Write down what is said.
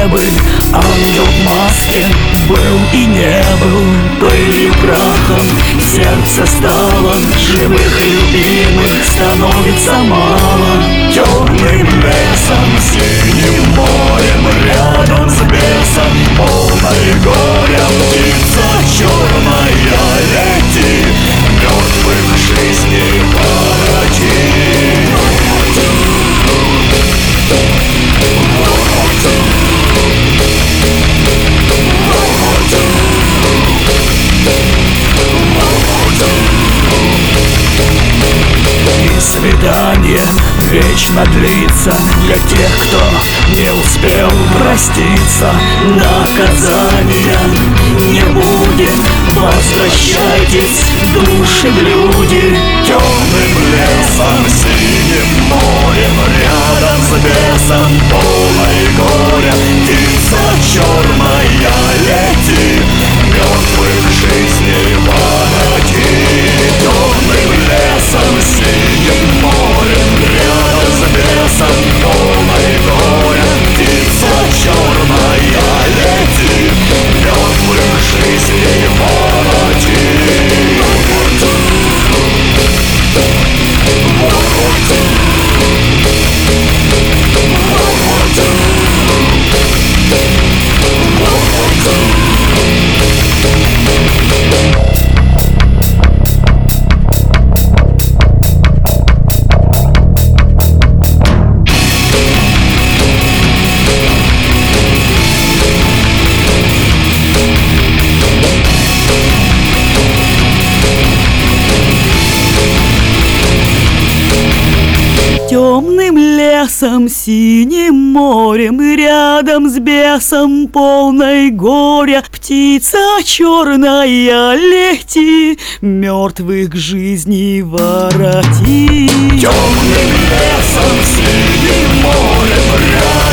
бы ангел в маске был и не был, пылью прахом сердце стало, живых любимых становится мало. Темным лесом, синим морем, рядом с бесом, полной горя, птица черная, лети, мертвых жизни породи. И свидание вечно длится для тех, кто не успел проститься. Наказания не будет, возвращайтесь, души в люди. Темным лесом, синим морем, рядом с бесом, полной горя, птица черная, лети, мертвых жизни породи. Темным лесом, синим морем, рядом с бесом, полной горя, птица черная, лети, мертвых жизни породи. Темным лесом, синим морем, рядом с бесом, полной горя, птица черная, лети, мертвых жизней вороти. Темным лесом, синим морем, рядом